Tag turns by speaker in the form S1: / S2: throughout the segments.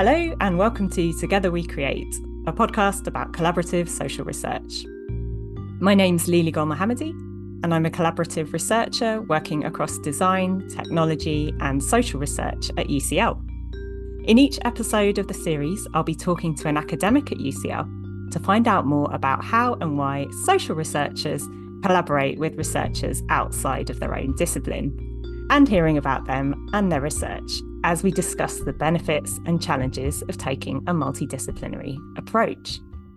S1: Hello and welcome to Together We Create, a podcast about collaborative social research. My name's Lily Gol Mohammadi, and I'm a collaborative researcher working across design, technology, and social research at UCL. In each episode of the series, I'll be talking to an academic at UCL to find out more about how and why social researchers collaborate with researchers outside of their own discipline, and hearing about them and their research as we discuss the benefits and challenges of taking a multidisciplinary approach.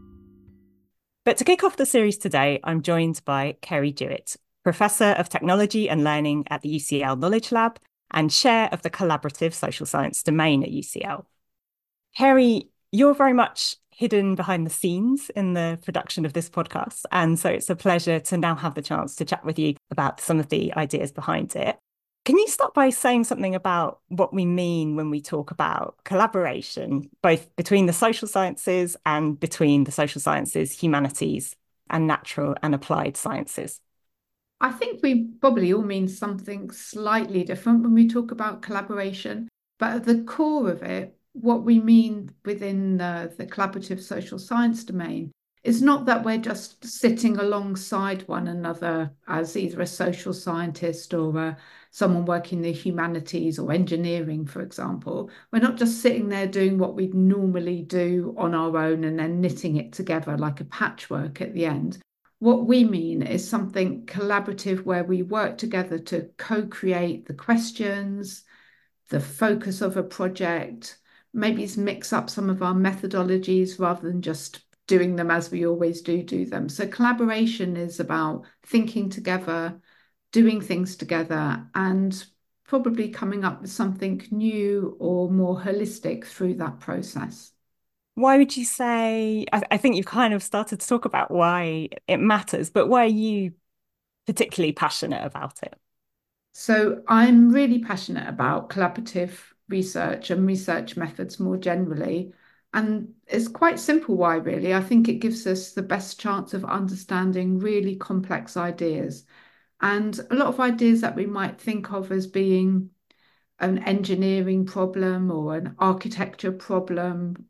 S1: But to kick off the series today, I'm joined by Kerry Jewett, Professor of Technology and Learning at the UCL Knowledge Lab and Chair of the Collaborative Social Science domain at UCL. Kerry, you're very much hidden behind the scenes in the production of this podcast, and so it's a pleasure to now have the chance to chat with you about some of the ideas behind it. Can you start by saying something about what we mean when we talk about collaboration, both between the social sciences and between the social sciences, humanities, and natural and applied sciences?
S2: I think we probably all mean something slightly different when we talk about collaboration, but at the core of it, what we mean within the collaborative social science domain is not that we're just sitting alongside one another as either a social scientist or someone working the humanities or engineering, for example. We're not just sitting there doing what we'd normally do on our own and then knitting it together like a patchwork at the end. What we mean is something collaborative where we work together to co-create the questions, the focus of a project, maybe mix up some of our methodologies rather than just doing them as we always do them. So collaboration is about thinking together, doing things together, and probably coming up with something new or more holistic through that process.
S1: Why would you say, I think you've kind of started to talk about why it matters, but why are you particularly passionate about it?
S2: So I'm really passionate about collaborative research and research methods more generally. And it's quite simple why, really. I think it gives us the best chance of understanding really complex ideas. And a lot of ideas that we might think of as being an engineering problem or an architecture problem,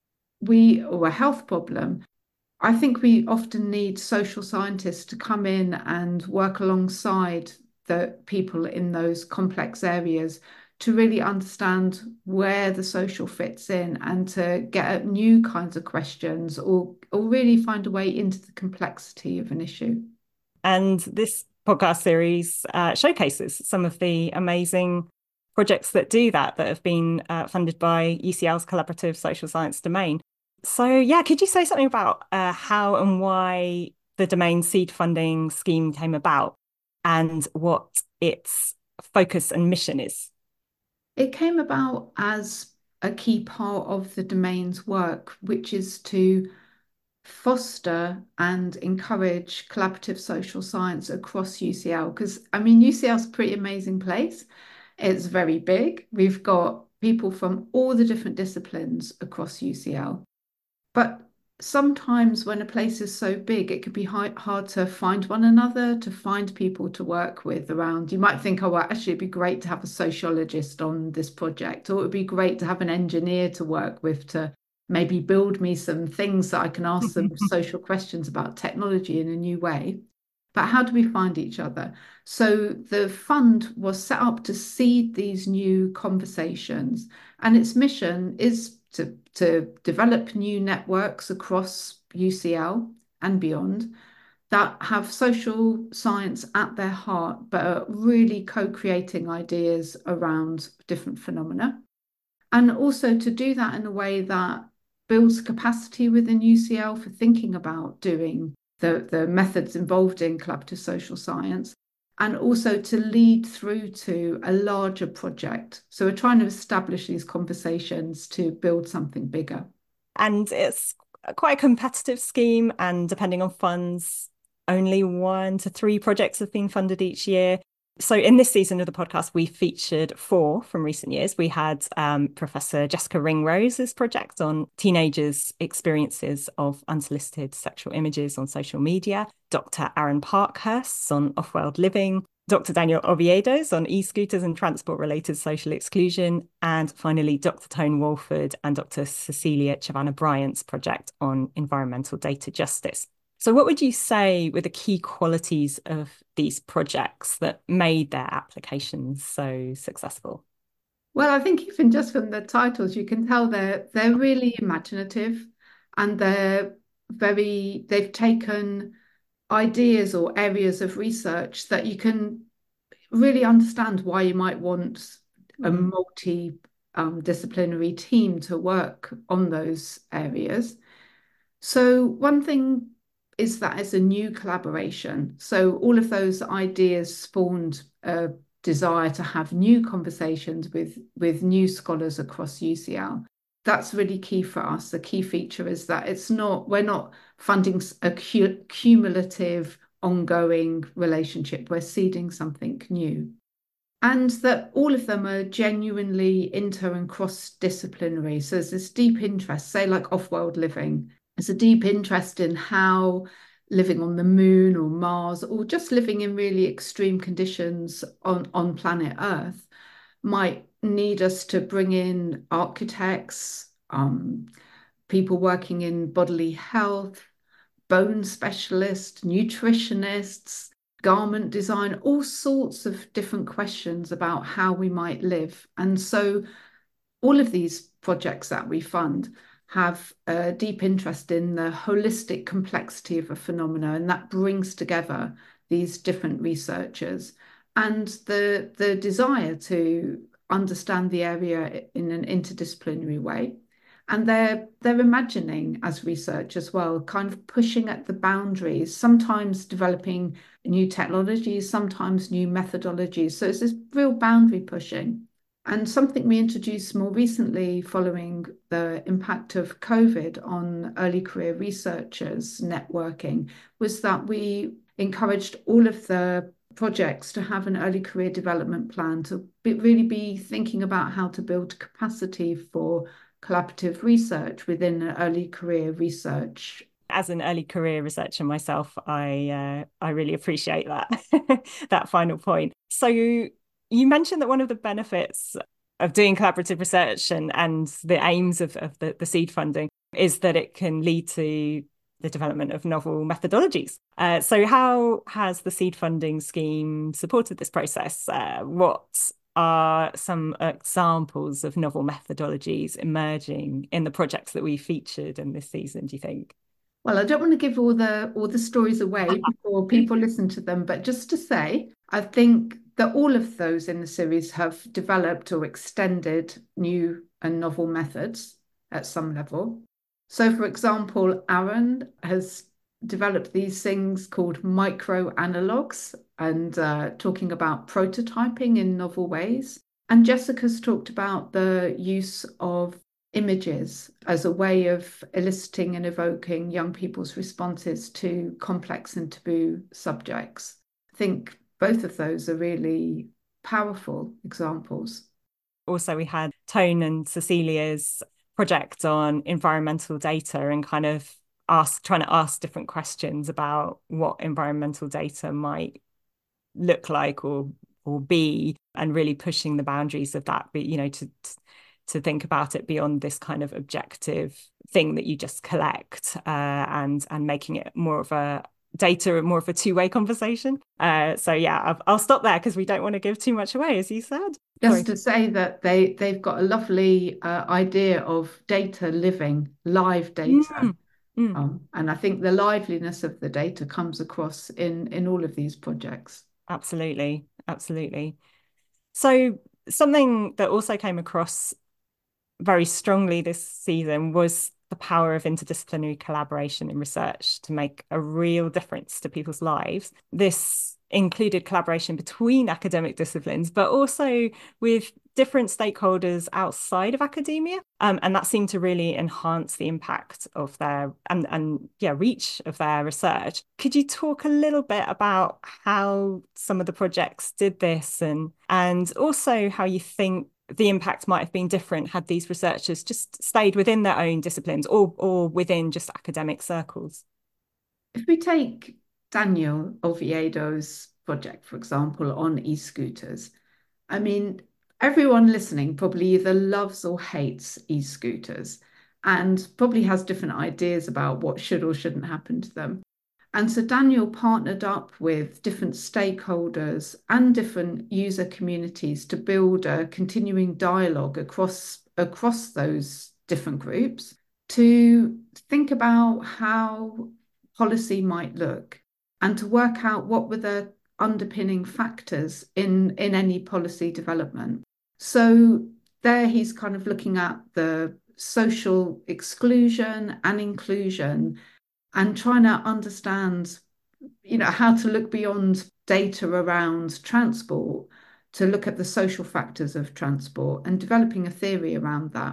S2: or a health problem. I think we often need social scientists to come in and work alongside the people in those complex areas to really understand where the social fits in and to get at new kinds of questions or really find a way into the complexity of an issue.
S1: And this podcast series showcases some of the amazing projects that do that have been funded by UCL's Collaborative Social Science domain. So, yeah, could you say something about how and why the domain seed funding scheme came about and what its focus and mission is?
S2: It came about as a key part of the domain's work, which is to foster and encourage collaborative social science across UCL. Because, I mean, UCL's a pretty amazing place. It's very big. We've got people from all the different disciplines across UCL. But sometimes when a place is so big, it can be hard to find one another, to find people to work with around. You might think, oh, well, actually, it'd be great to have a sociologist on this project, or it would be great to have an engineer to work with to maybe build me some things that I can ask them social questions about technology in a new way. But how do we find each other? So the fund was set up to seed these new conversations, and its mission is to develop new networks across UCL and beyond that have social science at their heart, but are really co-creating ideas around different phenomena. And also to do that in a way that builds capacity within UCL for thinking about doing the methods involved in collaborative social science, and also to lead through to a larger project. So we're trying to establish these conversations to build something bigger.
S1: And it's quite a competitive scheme, and depending on funds, only 1 to 3 projects have been funded each year. So in this season of the podcast, we featured 4 from recent years. We had Professor Jessica Ringrose's project on teenagers' experiences of unsolicited sexual images on social media, Dr. Aaron Parkhurst's on off-world living, Dr. Daniel Oviedos on e-scooters and transport-related social exclusion, and finally Dr. Tone Walford and Dr. Cecilia Chavanna Bryant's project on environmental data justice. So what would you say were the key qualities of these projects that made their applications so successful?
S2: Well, I think even just from the titles, you can tell they're really imaginative, and they've taken ideas or areas of research that you can really understand why you might want a
S1: Mm.
S2: multi disciplinary team to work on those areas. So one thing is that it's a new collaboration. So all of those ideas spawned a desire to have new conversations with new scholars across UCL. That's really key for us. The key feature is that we're not funding a cumulative, ongoing relationship. We're seeding something new. And that all of them are genuinely inter and cross-disciplinary. So there's this deep interest, say like off-world living. There's a deep interest in how living on the moon or Mars, or just living in really extreme conditions on planet Earth, might need us to bring in architects, people working in bodily health, bone specialists, nutritionists, garment design, all sorts of different questions about how we might live. And so all of these projects that we fund have a deep interest in the holistic complexity of a phenomena, and that brings together these different researchers and the desire to understand the area in an interdisciplinary way. And they're imagining as research as well, kind of pushing at the boundaries, sometimes developing new technologies, sometimes new methodologies. So it's this real boundary pushing. And something we introduced more recently following the impact of COVID on early career researchers networking was that we encouraged all of the projects to have an early career development plan to really be thinking about how to build capacity for collaborative research within early career research.
S1: As an early career researcher myself, I really appreciate that that final point. So you mentioned that one of the benefits of doing collaborative research and the aims of the seed funding is that it can lead to the development of novel methodologies. So how has the seed funding scheme supported this process? What are some examples of novel methodologies emerging in the projects that we featured in this season, do you think?
S2: Well, I don't want to give all the stories away before people listen to them, but just to say, I think that all of those in the series have developed or extended new and novel methods at some level. So, for example, Aaron has developed these things called micro analogues and talking about prototyping in novel ways. And Jessica's talked about the use of images as a way of eliciting and evoking young people's responses to complex and taboo subjects. I think both of those are really powerful examples.
S1: Also, we had Tone and Cecilia's project on environmental data and kind of trying to ask different questions about what environmental data might look like or be, and really pushing the boundaries of that, but to think about it beyond this kind of objective thing that you just collect, and making it more of a data, more of a two-way conversation. So yeah, I'll stop there because we don't want to give too much away, as you said.
S2: Just to say that they've got a lovely idea of data living, live data.
S1: Mm, mm.
S2: And I think the liveliness of the data comes across in all of these projects.
S1: Absolutely, absolutely. So something that also came across very strongly this season was the power of interdisciplinary collaboration in research to make a real difference to people's lives. This included collaboration between academic disciplines, but also with different stakeholders outside of academia. And that seemed to really enhance the impact of their and reach of their research. Could you talk a little bit about how some of the projects did this, and also how you think the impact might have been different had these researchers just stayed within their own disciplines or within just academic circles?
S2: If we take Daniel Oviedo's project, for example, on e-scooters. I mean, everyone listening probably either loves or hates e-scooters and probably has different ideas about what should or shouldn't happen to them. And so Daniel partnered up with different stakeholders and different user communities to build a continuing dialogue across those different groups to think about how policy might look and to work out what were the underpinning factors in any policy development. So there he's kind of looking at the social exclusion and inclusion and trying to understand, how to look beyond data around transport to look at the social factors of transport and developing a theory around that.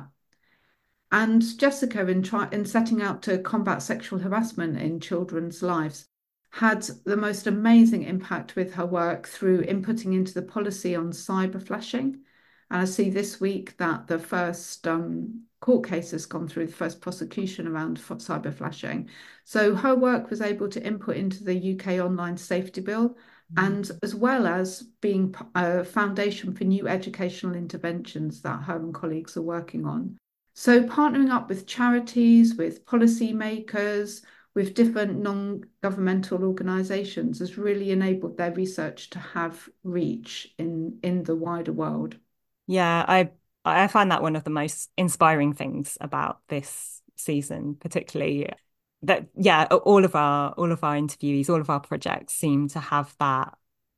S2: And Jessica, in setting out to combat sexual harassment in children's lives, had the most amazing impact with her work through inputting into the policy on cyber flashing. And I see this week that the first court case has gone through, the first prosecution around cyber flashing. So her work was able to input into the UK Online Safety Bill, and as well as being a foundation for new educational interventions that her and colleagues are working on. So partnering up with charities, with policymakers, with different non-governmental organisations has really enabled their research to have reach in the wider world.
S1: Yeah, I find that one of the most inspiring things about this season, particularly that all of our interviewees, all of our projects seem to have that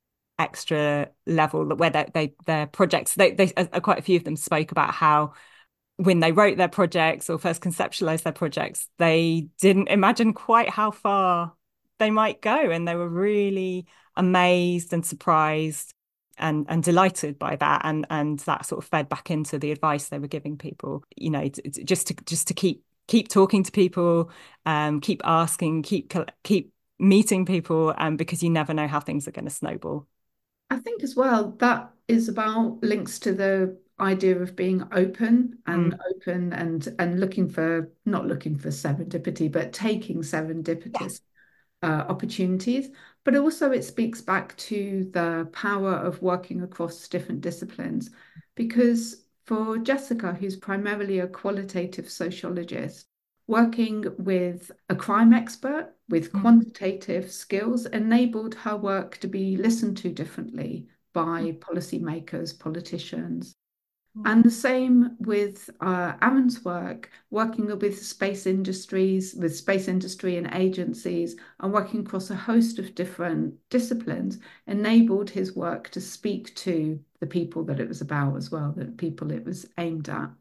S1: extra level where their projects they quite a few of them spoke about how when they wrote their projects or first conceptualized their projects, they didn't imagine quite how far they might go. And they were really amazed and surprised and delighted by that. And that sort of fed back into the advice they were giving people, just to keep talking to people, keep asking, keep meeting people, because you never know how things are going to snowball.
S2: I think as well that is about links to the idea of being open and looking for not looking for serendipity, but taking serendipitous opportunities. But also it speaks back to the power of working across different disciplines. Because for Jessica, who's primarily a qualitative sociologist, working with a crime expert with quantitative skills enabled her work to be listened to differently by policymakers, politicians. And the same with Aaron's work, working with space industries, with space industry and agencies, and working across a host of different disciplines, enabled his work to speak to the people that it was about as well, the people it was aimed at.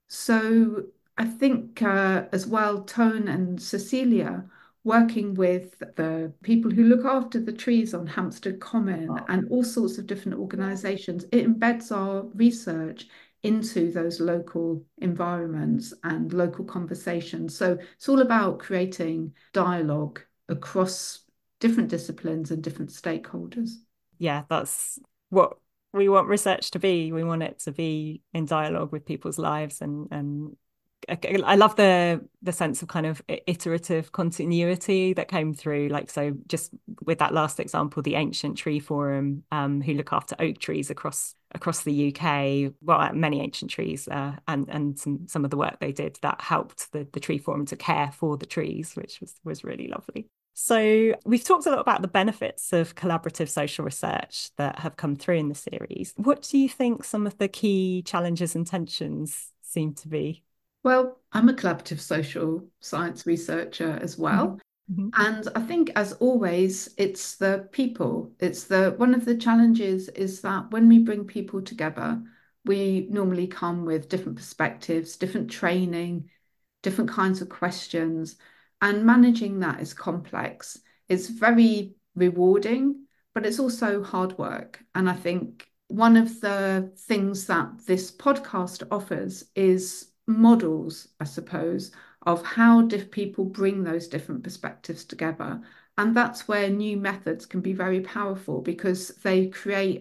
S2: So I think as well, Tone and Cecilia working with the people who look after the trees on Hampstead Common and all sorts of different organisations, it embeds our research into those local environments and local conversations. So it's all about creating dialogue across different disciplines and different stakeholders.
S1: Yeah, that's what we want research to be. We want it to be in dialogue with people's lives, and I love the sense of kind of iterative continuity that came through. Like, so just with that last example, the Ancient Tree Forum, who look after oak trees across the UK, well, many ancient trees, and some of the work they did that helped the Tree Forum to care for the trees, which was really lovely. So we've talked a lot about the benefits of collaborative social research that have come through in the series. What do you think some of the key challenges and tensions seem to be?
S2: Well, I'm a collaborative social science researcher as well.
S1: Mm-hmm.
S2: And I think, as always, it's the people. It's the one of the challenges is that when we bring people together, we normally come with different perspectives, different training, different kinds of questions, and managing that is complex. It's very rewarding, but it's also hard work. And I think one of the things that this podcast offers is models, I suppose, of how people bring those different perspectives together. And that's where new methods can be very powerful because they create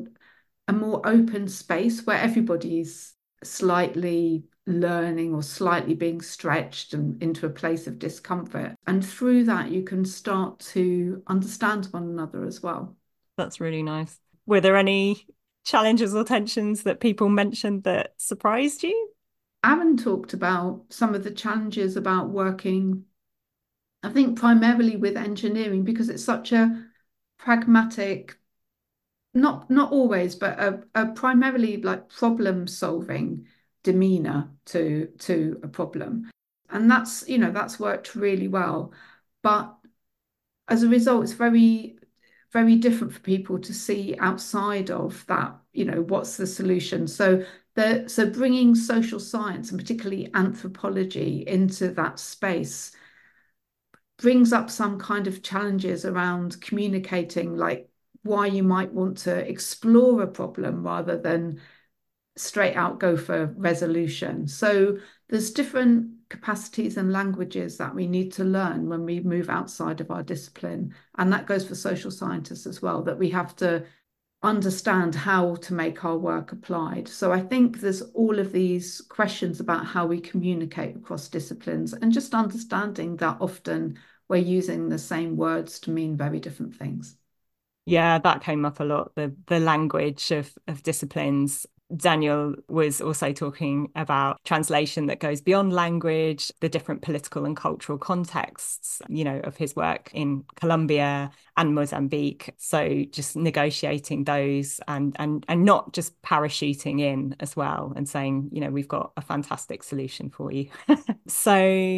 S2: a more open space where everybody's slightly learning or slightly being stretched and into a place of discomfort. And through that, you can start to understand one another as well.
S1: That's really nice. Were there any challenges or tensions that people mentioned that surprised you?
S2: Aaron talked about some of the challenges about working, I think, primarily with engineering because it's such a pragmatic, not always, but a primarily like problem solving demeanor to a problem. And that's, that's worked really well. But as a result, it's very, very different for people to see outside of that, what's the solution. So bringing social science and particularly anthropology into that space brings up some kind of challenges around communicating, like why you might want to explore a problem rather than straight out go for resolution. So there's different capacities and languages that we need to learn when we move outside of our discipline. And that goes for social scientists as well, that we have to understand how to make our work applied. So I think there's all of these questions about how we communicate across disciplines and just understanding that often we're using the same words to mean very different things.
S1: Yeah, that came up a lot, the language of disciplines. Daniel was also talking about translation that goes beyond language, the different political and cultural contexts, of his work in Colombia and Mozambique. So just negotiating those and not just parachuting in as well and saying, we've got a fantastic solution for you. So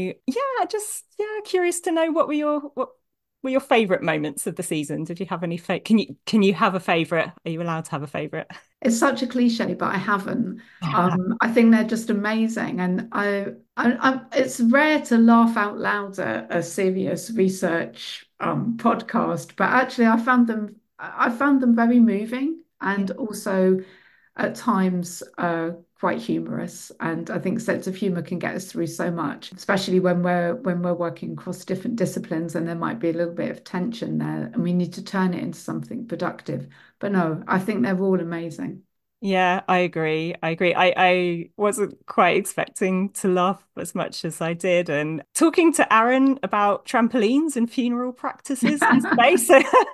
S1: curious to know what were your favorite moments of the season? Did you have any can you have a favorite? Are you allowed to have a favorite?
S2: It's such a cliche, but I haven't. I think they're just amazing, and it's rare to laugh out loud at a serious research podcast, but actually, I found them very moving, and also at times quite humorous. And I think sense of humor can get us through so much, especially when we're working across different disciplines and there might be a little bit of tension there and we need to turn it into something productive. But no, I think they're all amazing.
S1: Yeah, I agree. I wasn't quite expecting to laugh as much as I did. And talking to Aaron about trampolines and funeral practices in space,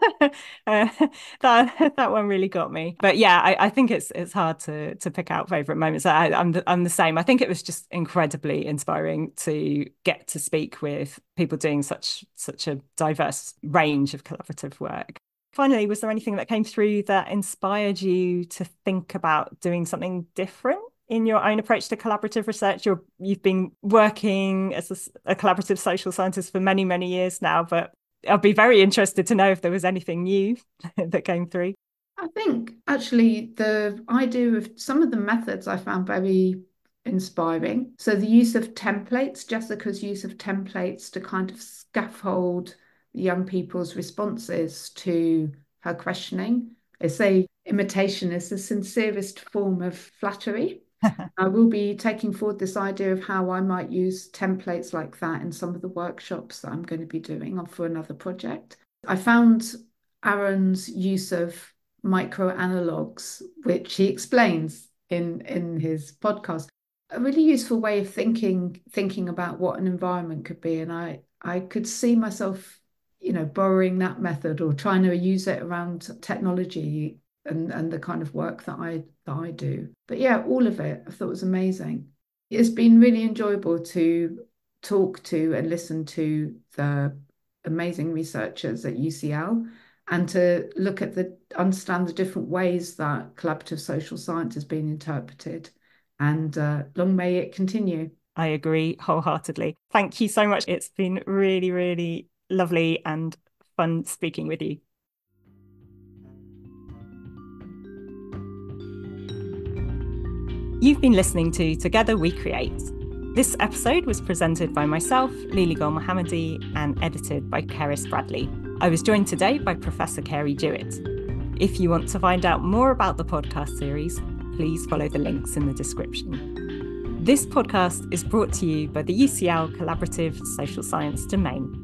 S1: that one really got me. But yeah, I think it's hard to pick out favorite moments. I'm the same. I think it was just incredibly inspiring to get to speak with people doing such a diverse range of collaborative work. Finally, was there anything that came through that inspired you to think about doing something different in your own approach to collaborative research? You've been working as a collaborative social scientist for many, many years now, but I'd be very interested to know if there was anything new that came through.
S2: I think actually the idea of some of the methods I found very inspiring. So the use of templates, Jessica's use of templates to kind of scaffold young people's responses to her questioning. They say imitation is the sincerest form of flattery. I will be taking forward this idea of how I might use templates like that in some of the workshops that I'm going to be doing for another project. I found Aaron's use of micro analogues, which he explains in his podcast, a really useful way of thinking about what an environment could be. And I could see myself borrowing that method or trying to use it around technology and the kind of work that I do. But yeah, all of it I thought was amazing. It's been really enjoyable to talk to and listen to the amazing researchers at UCL and to understand the different ways that collaborative social science has been interpreted. And long may it continue.
S1: I agree wholeheartedly. Thank you so much. It's been really, really lovely and fun speaking with you. You've been listening to Together We Create. This episode was presented by myself, Lily Golmohammadi, and edited by Keris Bradley. I was joined today by Professor Carey Jewett. If you want to find out more about the podcast series, please follow the links in the description. This podcast is brought to you by the UCL Collaborative Social Science Domain.